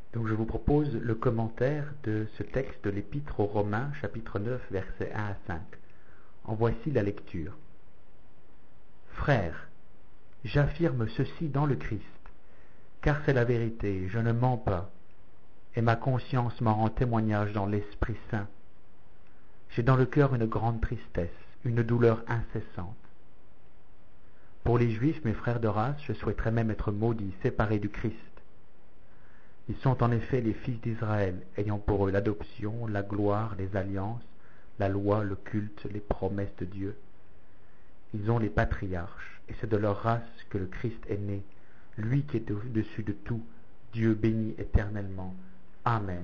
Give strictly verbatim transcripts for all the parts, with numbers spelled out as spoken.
Donc je vous propose le commentaire de ce texte de l'Épître aux Romains, chapitre neuf, versets un à cinq. En voici la lecture. Frères, j'affirme ceci dans le Christ, car c'est la vérité, je ne mens pas, et ma conscience m'en rend témoignage dans l'Esprit Saint. J'ai dans le cœur une grande tristesse, une douleur incessante. Pour les Juifs, mes frères de race, je souhaiterais même être maudit, séparé du Christ. Ils sont en effet les fils d'Israël, ayant pour eux l'adoption, la gloire, les alliances, la loi, le culte, les promesses de Dieu. Ils ont les patriarches, et c'est de leur race que le Christ est né, lui qui est au-dessus de tout, Dieu béni éternellement. Amen.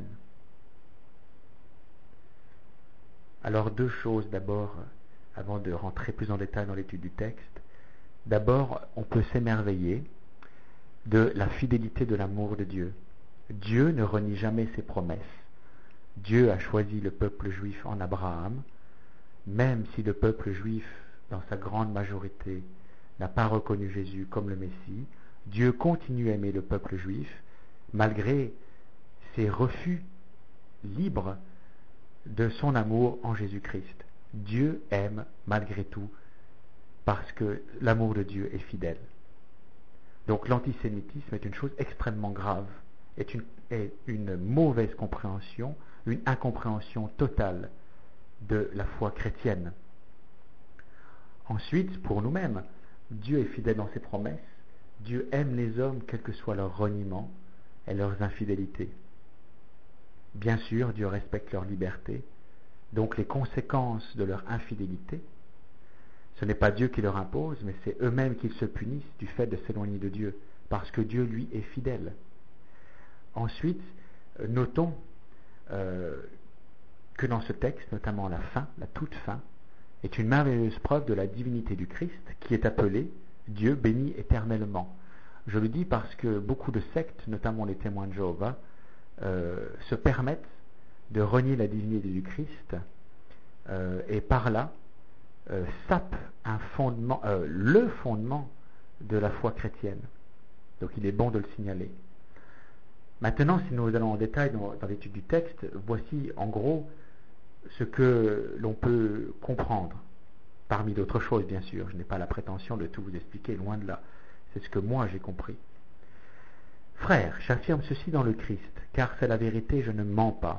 Alors deux choses d'abord, avant de rentrer plus en détail dans l'étude du texte. D'abord, on peut s'émerveiller de la fidélité de l'amour de Dieu. Dieu ne renie jamais ses promesses. Dieu a choisi le peuple juif en Abraham, même si le peuple juif, dans sa grande majorité, n'a pas reconnu Jésus comme le Messie. Dieu continue à aimer le peuple juif, malgré ses refus libres de son amour en Jésus-Christ. Dieu aime malgré tout, parce que l'amour de Dieu est fidèle. Donc l'antisémitisme est une chose extrêmement grave, est une, est une mauvaise compréhension, une incompréhension totale de la foi chrétienne. Ensuite, pour nous-mêmes, Dieu est fidèle dans ses promesses, Dieu aime les hommes quel que soit leur reniement et leurs infidélités. Bien sûr, Dieu respecte leur liberté, donc les conséquences de leur infidélité, ce n'est pas Dieu qui leur impose, mais c'est eux-mêmes qu'ils se punissent du fait de s'éloigner de Dieu, parce que Dieu, lui, est fidèle. Ensuite, notons euh, que dans ce texte, notamment la fin, la toute fin, est une merveilleuse preuve de la divinité du Christ, qui est appelé Dieu béni éternellement. Je le dis parce que beaucoup de sectes, notamment les témoins de Jéhovah, euh, se permettent de renier la divinité du Christ, euh, et par là, Euh, sape un fondement, euh, le fondement de la foi chrétienne. Donc il est bon de le signaler. Maintenant, si nous allons en détail dans, dans l'étude du texte, voici en gros ce que l'on peut comprendre, parmi d'autres choses bien sûr. Je n'ai pas la prétention de tout vous expliquer, loin de là. C'est ce que moi j'ai compris. Frères, j'affirme ceci dans le Christ, car c'est la vérité, je ne mens pas.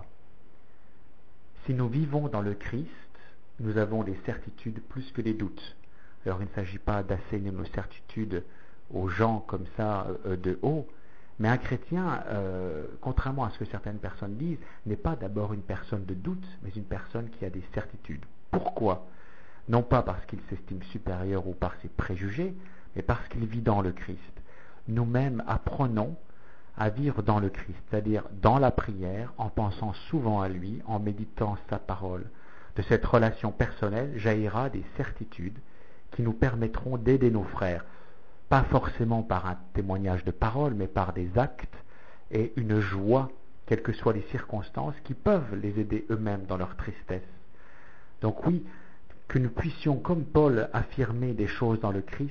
Si nous vivons dans le Christ, nous avons des certitudes plus que des doutes. Alors il ne s'agit pas d'asséner nos certitudes aux gens comme ça euh, de haut, mais un chrétien, euh, contrairement à ce que certaines personnes disent, n'est pas d'abord une personne de doute, mais une personne qui a des certitudes. Pourquoi ? Non pas parce qu'il s'estime supérieur ou par ses préjugés, mais parce qu'il vit dans le Christ. Nous-mêmes apprenons à vivre dans le Christ, c'est-à-dire dans la prière, en pensant souvent à lui, en méditant sa parole. De cette relation personnelle jaillira des certitudes qui nous permettront d'aider nos frères, pas forcément par un témoignage de parole, mais par des actes et une joie, quelles que soient les circonstances, qui peuvent les aider eux-mêmes dans leur tristesse. Donc oui, que nous puissions, comme Paul, affirmer des choses dans le Christ,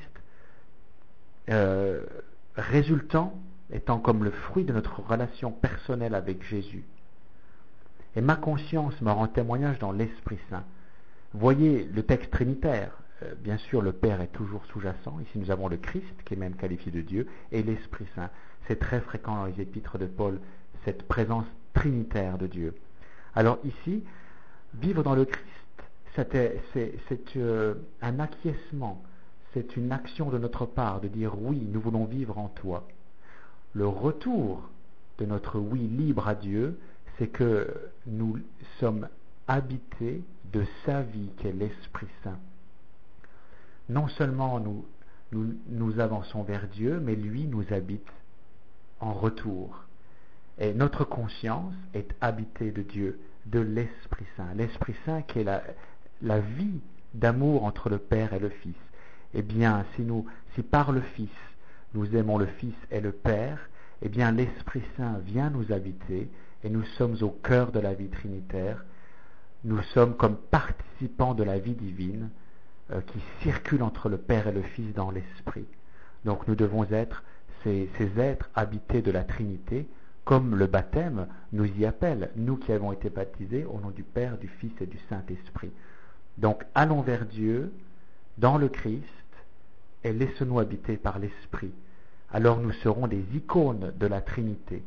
euh, résultant, étant comme le fruit de notre relation personnelle avec Jésus. Et ma conscience me rend témoignage dans l'Esprit Saint. Voyez le texte trinitaire. Euh, bien sûr, le Père est toujours sous-jacent. Ici, nous avons le Christ, qui est même qualifié de Dieu, et l'Esprit Saint. C'est très fréquent dans les épîtres de Paul, cette présence trinitaire de Dieu. Alors ici, vivre dans le Christ, c'est, c'est, c'est euh, un acquiescement, c'est une action de notre part de dire oui, nous voulons vivre en toi. Le retour de notre oui libre à Dieu, c'est que nous sommes habités de sa vie qui est l'Esprit Saint. Non seulement nous, nous, nous avançons vers Dieu, mais lui nous habite en retour. Et notre conscience est habitée de Dieu, de l'Esprit Saint. L'Esprit Saint qui est la, la vie d'amour entre le Père et le Fils. Eh bien, si, nous, si par le Fils, nous aimons le Fils et le Père, eh bien l'Esprit Saint vient nous habiter et nous sommes au cœur de la vie trinitaire. Nous sommes comme participants de la vie divine euh, qui circule entre le Père et le Fils dans l'Esprit. Donc nous devons être ces, ces êtres habités de la Trinité comme le baptême nous y appelle, nous qui avons été baptisés au nom du Père, du Fils et du Saint-Esprit. Donc allons vers Dieu dans le Christ et laissons-nous habiter par l'Esprit. Alors nous serons des icônes de la Trinité.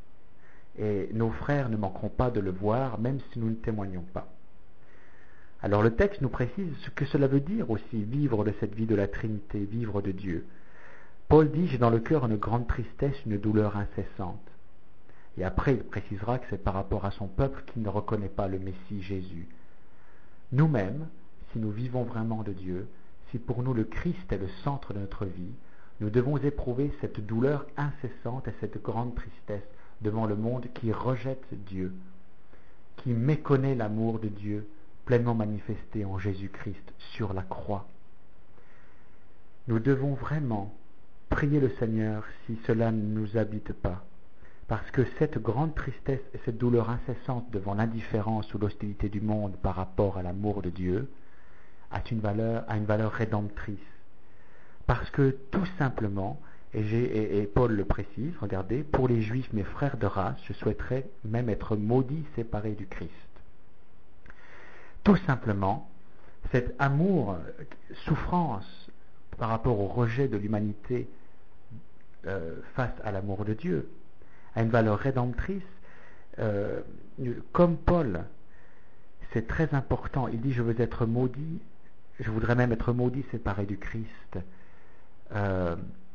Et nos frères ne manqueront pas de le voir, même si nous ne témoignons pas. Alors le texte nous précise ce que cela veut dire aussi, vivre de cette vie de la Trinité, vivre de Dieu. Paul dit, j'ai dans le cœur une grande tristesse, une douleur incessante. Et après il précisera que c'est par rapport à son peuple qui ne reconnaît pas le Messie Jésus. Nous-mêmes, si nous vivons vraiment de Dieu, si pour nous le Christ est le centre de notre vie, nous devons éprouver cette douleur incessante et cette grande tristesse devant le monde qui rejette Dieu, qui méconnaît l'amour de Dieu pleinement manifesté en Jésus-Christ sur la croix. Nous devons vraiment prier le Seigneur si cela ne nous habite pas, parce que cette grande tristesse et cette douleur incessante devant l'indifférence ou l'hostilité du monde par rapport à l'amour de Dieu a une valeur, a une valeur rédemptrice. Parce que tout simplement, et, j'ai, et, et Paul le précise, regardez, pour les Juifs, mes frères de race, je souhaiterais même être maudit, séparé du Christ. Tout simplement, cet amour, souffrance par rapport au rejet de l'humanité euh, face à l'amour de Dieu, a une valeur rédemptrice. Euh, comme Paul, c'est très important, il dit je veux être maudit, je voudrais même être maudit, séparé du Christ. Euh,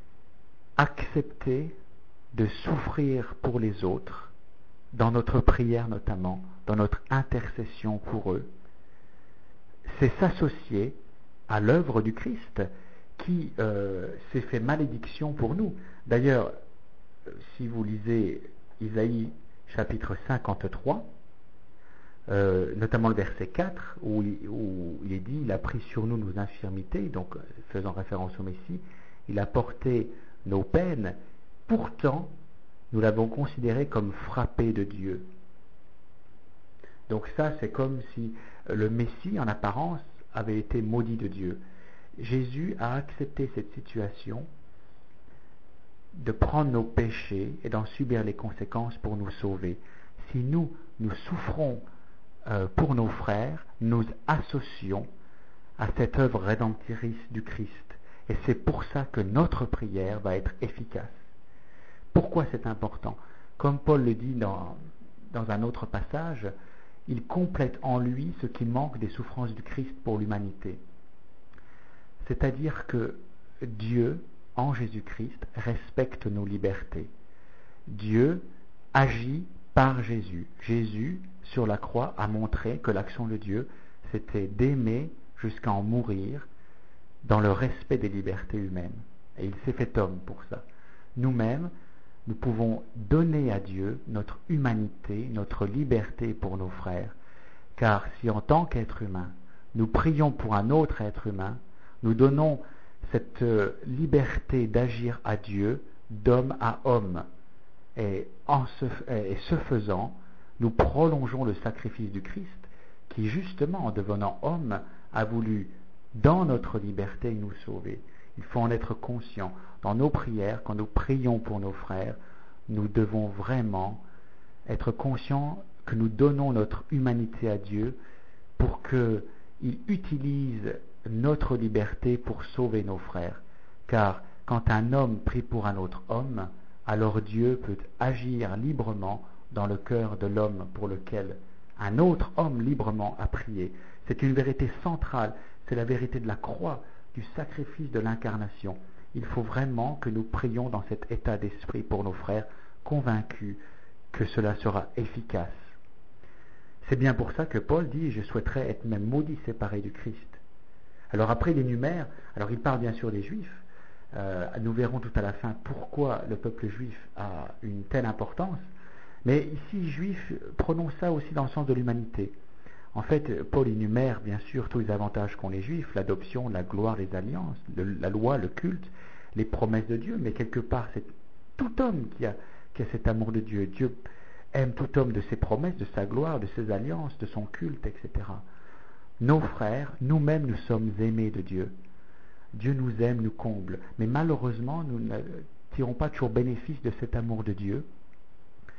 accepter de souffrir pour les autres, dans notre prière notamment, dans notre intercession pour eux, c'est s'associer à l'œuvre du Christ qui euh, s'est fait malédiction pour nous. D'ailleurs, si vous lisez Isaïe chapitre cinquante-trois, euh, notamment le verset quatre, où il, où il est dit, il a pris sur nous nos infirmités, donc faisant référence au Messie, il a porté nos peines, pourtant nous l'avons considéré comme frappé de Dieu. Donc ça, c'est comme si le Messie, en apparence, avait été maudit de Dieu. Jésus a accepté cette situation de prendre nos péchés et d'en subir les conséquences pour nous sauver. Si nous, nous souffrons euh, pour nos frères, nous associons à cette œuvre rédemptrice du Christ. Et c'est pour ça que notre prière va être efficace. Pourquoi c'est important? Comme Paul le dit dans, dans un autre passage, il complète en lui ce qui manque des souffrances du Christ pour l'humanité. C'est-à-dire que Dieu, en Jésus-Christ, respecte nos libertés. Dieu agit par Jésus. Jésus, sur la croix, a montré que l'action de Dieu, c'était d'aimer jusqu'à en mourir dans le respect des libertés humaines. Et il s'est fait homme pour ça. Nous-mêmes, nous pouvons donner à Dieu notre humanité, notre liberté pour nos frères. Car si en tant qu'être humain, nous prions pour un autre être humain, nous donnons cette liberté d'agir à Dieu d'homme à homme. Et, en ce, et ce faisant, nous prolongeons le sacrifice du Christ qui, justement, en devenant homme, a voulu, dans notre liberté, nous sauver. Il faut en être conscient. Dans nos prières, quand nous prions pour nos frères, nous devons vraiment être conscients que nous donnons notre humanité à Dieu pour qu'il utilise notre liberté pour sauver nos frères. Car quand un homme prie pour un autre homme, alors Dieu peut agir librement dans le cœur de l'homme pour lequel un autre homme librement a prié. C'est une vérité centrale, c'est la vérité de la croix, du sacrifice de l'incarnation. Il faut vraiment que nous prions dans cet état d'esprit pour nos frères, convaincus que cela sera efficace. C'est bien pour ça que Paul dit « Je souhaiterais être même maudit, séparé du Christ ». Alors après il énumère, alors il parle bien sûr des Juifs, euh, nous verrons tout à la fin pourquoi le peuple juif a une telle importance, mais ici Juif, prenons ça aussi dans le sens de l'humanité. En fait, Paul énumère bien sûr tous les avantages qu'ont les Juifs, l'adoption, la gloire, les alliances, le, la loi, le culte, les promesses de Dieu, mais quelque part c'est tout homme qui a, qui a cet amour de Dieu. Dieu aime tout homme de ses promesses, de sa gloire, de ses alliances, de son culte, et cetera. Nos frères, nous-mêmes, nous sommes aimés de Dieu. Dieu nous aime, nous comble. Mais malheureusement, nous ne tirons pas toujours bénéfice de cet amour de Dieu.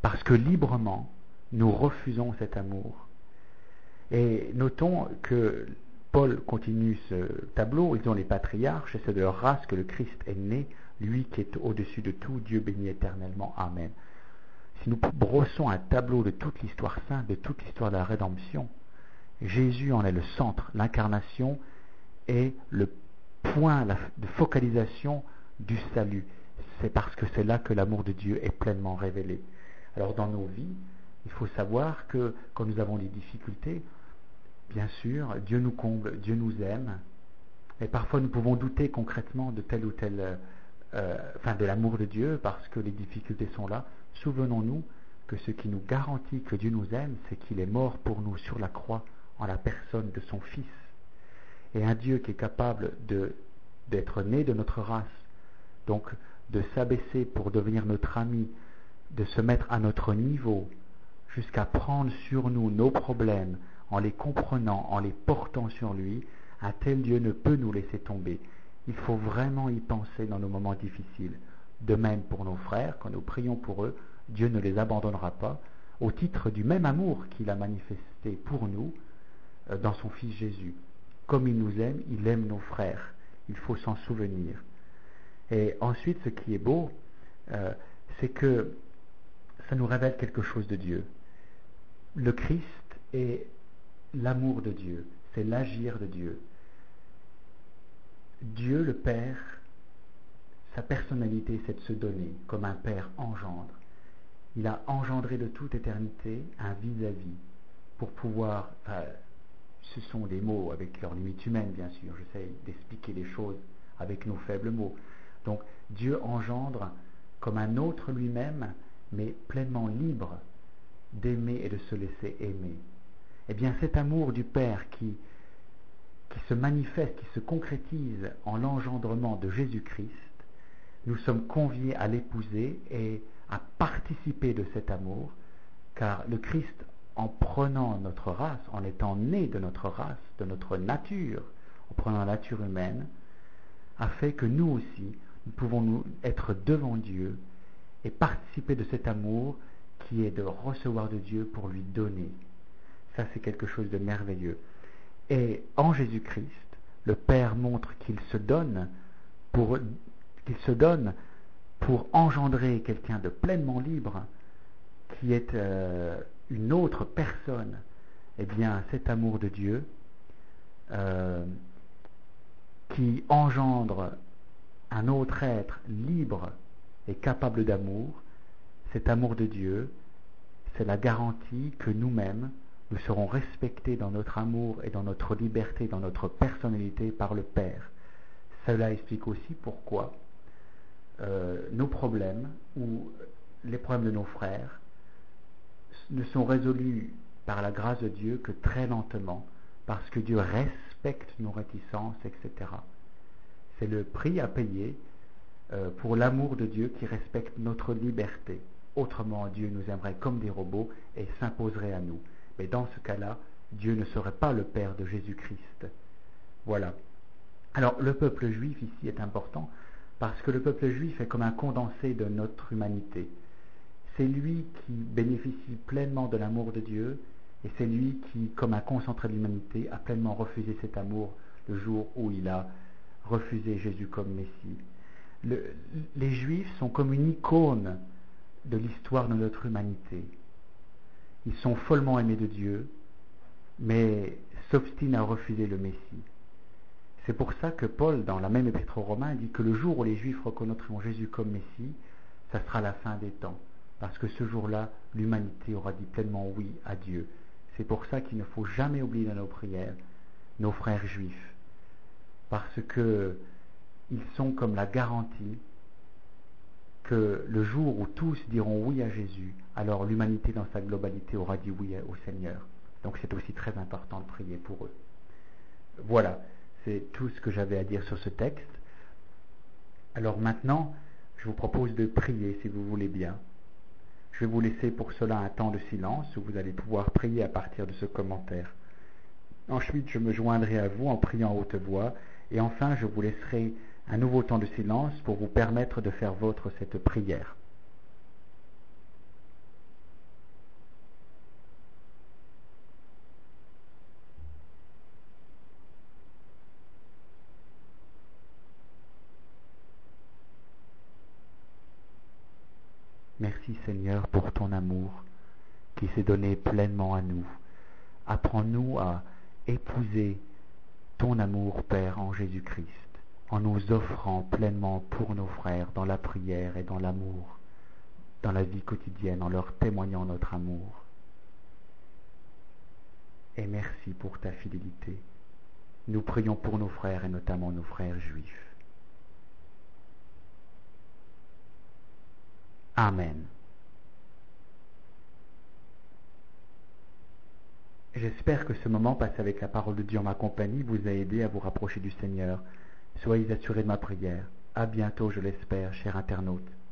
parce que librement, nous refusons cet amour. Et notons que Paul continue ce tableau, ils ont les patriarches, et c'est de leur race que le Christ est né, lui qui est au-dessus de tout, Dieu béni éternellement. Amen. Si nous brossons un tableau de toute l'histoire sainte, de toute l'histoire de la rédemption, Jésus en est le centre, l'incarnation est le point de focalisation du salut. C'est parce que c'est là que l'amour de Dieu est pleinement révélé. Alors dans nos vies, il faut savoir que quand nous avons des difficultés, bien sûr, Dieu nous comble, Dieu nous aime, et parfois nous pouvons douter concrètement de tel ou tel, euh, enfin de l'amour de Dieu parce que les difficultés sont là. Souvenons-nous que ce qui nous garantit que Dieu nous aime, c'est qu'il est mort pour nous sur la croix en la personne de son Fils. Et un Dieu qui est capable de, d'être né de notre race, donc de s'abaisser pour devenir notre ami, de se mettre à notre niveau, jusqu'à prendre sur nous nos problèmes, en les comprenant, en les portant sur lui, un tel Dieu ne peut nous laisser tomber. Il faut vraiment y penser dans nos moments difficiles. De même pour nos frères, quand nous prions pour eux, Dieu ne les abandonnera pas, au titre du même amour qu'il a manifesté pour nous euh, dans son Fils Jésus. Comme il nous aime, il aime nos frères. Il faut s'en souvenir. Et ensuite, ce qui est beau, euh, c'est que ça nous révèle quelque chose de Dieu. Le Christ est l'amour de Dieu, c'est l'agir de Dieu. Dieu, le Père, sa personnalité, c'est de se donner, comme un Père engendre. Il a engendré de toute éternité un vis-à-vis pour pouvoir, enfin, ce sont des mots avec leur limite humaine, bien sûr, j'essaie d'expliquer les choses avec nos faibles mots. Donc, Dieu engendre comme un autre lui-même, mais pleinement libre d'aimer et de se laisser aimer. Eh bien, cet amour du Père qui, qui se manifeste, qui se concrétise en l'engendrement de Jésus-Christ, nous sommes conviés à l'épouser et à participer de cet amour, car le Christ, en prenant notre race, en étant né de notre race, de notre nature, en prenant la nature humaine, a fait que nous aussi, nous pouvons nous être devant Dieu et participer de cet amour qui est de recevoir de Dieu pour lui donner. Ça, c'est quelque chose de merveilleux. Et en Jésus-Christ, le Père montre qu'il se donne pour, qu'il se donne pour engendrer quelqu'un de pleinement libre, qui est euh, une autre personne. Eh bien, cet amour de Dieu euh, qui engendre un autre être libre et capable d'amour, cet amour de Dieu, c'est la garantie que nous-mêmes, nous serons respectés dans notre amour et dans notre liberté, dans notre personnalité par le Père. Cela explique aussi pourquoi euh, nos problèmes ou les problèmes de nos frères ne sont résolus par la grâce de Dieu que très lentement, parce que Dieu respecte nos réticences, et cetera. C'est le prix à payer euh, pour l'amour de Dieu qui respecte notre liberté. Autrement, Dieu nous aimerait comme des robots et s'imposerait à nous. Mais dans ce cas-là, Dieu ne serait pas le Père de Jésus-Christ. Voilà. Alors, le peuple juif ici est important parce que le peuple juif est comme un condensé de notre humanité. C'est lui qui bénéficie pleinement de l'amour de Dieu et c'est lui qui, comme un concentré de l'humanité, a pleinement refusé cet amour le jour où il a refusé Jésus comme Messie. Le, les Juifs sont comme une icône de l'histoire de notre humanité. Ils sont follement aimés de Dieu, mais s'obstinent à refuser le Messie. C'est pour ça que Paul, dans la même épître aux Romains, dit que le jour où les Juifs reconnaîtront Jésus comme Messie, ça sera la fin des temps. Parce que ce jour-là, l'humanité aura dit pleinement oui à Dieu. C'est pour ça qu'il ne faut jamais oublier dans nos prières nos frères juifs. Parce que ils sont comme la garantie que le jour où tous diront oui à Jésus, alors l'humanité dans sa globalité aura dit oui au Seigneur. Donc c'est aussi très important de prier pour eux. Voilà, c'est tout ce que j'avais à dire sur ce texte. Alors maintenant, je vous propose de prier si vous voulez bien. Je vais vous laisser pour cela un temps de silence où vous allez pouvoir prier à partir de ce commentaire. Ensuite, je me joindrai à vous en priant à haute voix. Et enfin, je vous laisserai un nouveau temps de silence pour vous permettre de faire vôtre cette prière. Merci Seigneur pour ton amour qui s'est donné pleinement à nous. Apprends-nous à épouser ton amour, Père, en Jésus-Christ, en nous offrant pleinement pour nos frères dans la prière et dans l'amour, dans la vie quotidienne, en leur témoignant notre amour. Et merci pour ta fidélité. Nous prions pour nos frères et notamment nos frères juifs. Amen. J'espère que ce moment passé avec la parole de Dieu en ma compagnie vous a aidé à vous rapprocher du Seigneur. Soyez assurés de ma prière. À bientôt, je l'espère, chers internautes.